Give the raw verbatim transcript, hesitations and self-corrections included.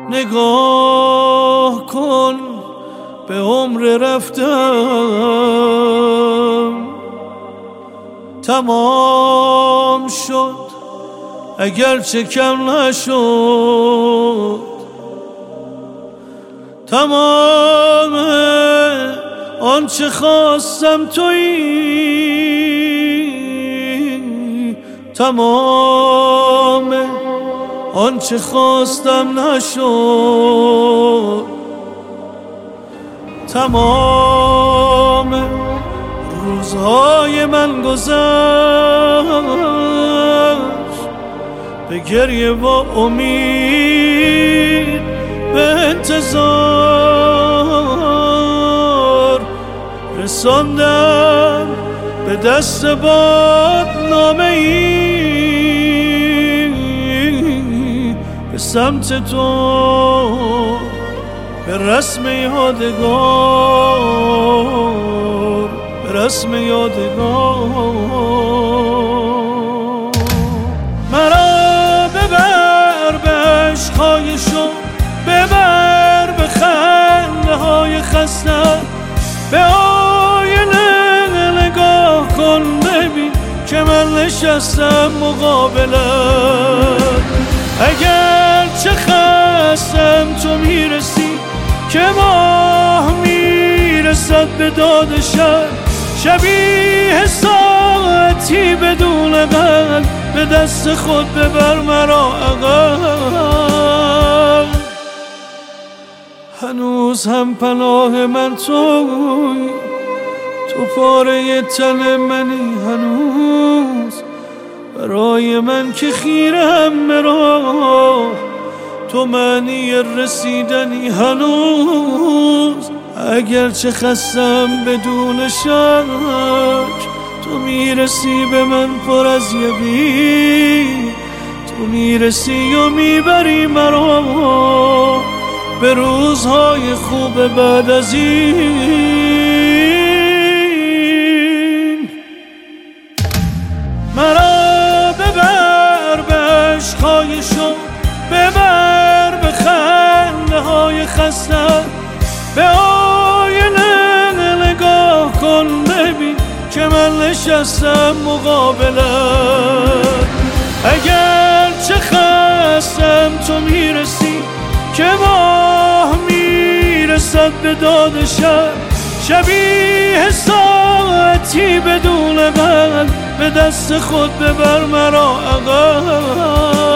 نگاه کن به عمر رفتم، تمام شد اگرچه کم نشد. تمام آنچه خواستم تویی، تمام آنچه خواستم نشد. تمام روزهای من گذشت به گریه و امید، به انتظار. رساندم به دست باد نامه ای به سمت تو، به رسم یادگار، به رسم یادگار. مرا ببر به عشقهای شو، ببر به خنده های خسته، به آینه نگاه کن ببین که من نشستم مقابلت. اگر چه خستم تو میرسی که ماه میرسد به داد شب، شبیه ساعتی بدون قلب به دست خود ببر مرا عقب. هنوز هم پناه من توی، تو پاره تن منی هنوز، برای من که خیرم به راه، تو معنی رسیدنی هنوز. اگرچه خستم بدون شک، تو میرسی به من پر از یقین، تو میرسی و میبری مرا به روزهای خوب بعد از این. مرا ببر به عشقهای شو، ببر به خنده های خسته، به آینه نگاه کن ببین که من نشستم مقابلت. اگر چه خستم تو میرسی که ماه میرسد به داد شب، شبیه ساعتی بدون قلب به دست خود ببر مرا عقب.